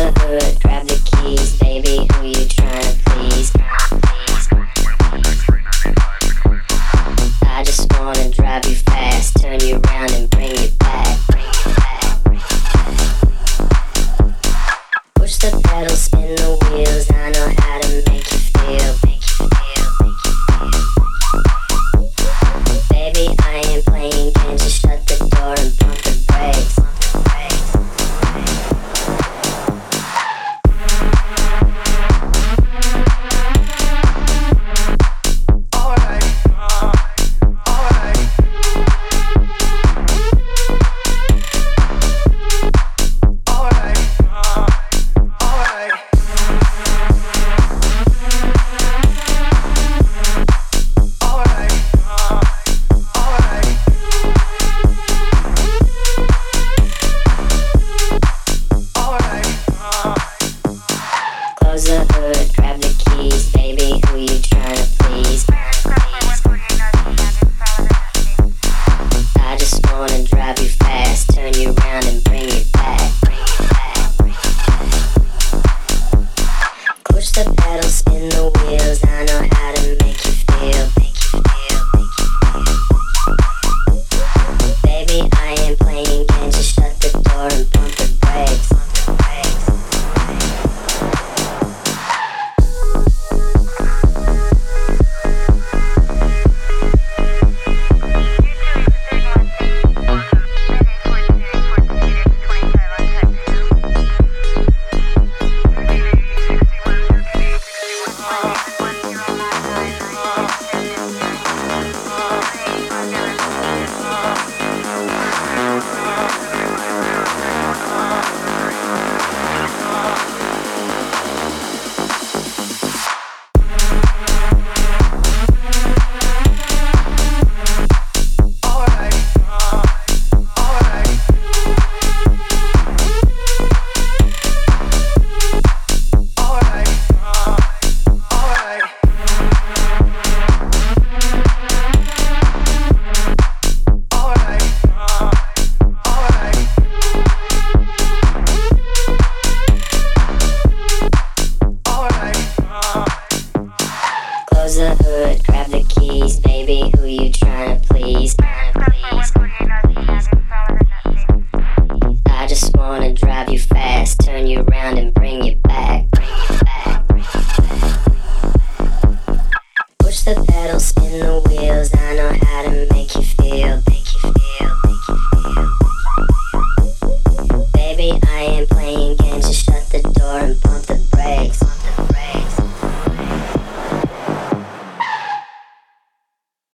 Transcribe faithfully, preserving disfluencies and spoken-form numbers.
the hood, grab the keys, baby, who you tryna please? I just wanna drive you fast, turn you around and bring you back, bring you back, bring you back. Push the pedal, spin the wheels, I know how to make you feel, make you feel, make you feel. Baby, I ain't playing games, just shut the door and pump the brakes. Close the hood, grab the keys, baby, who you tryna please? I just wanna drive you fast, turn you around and bring you back.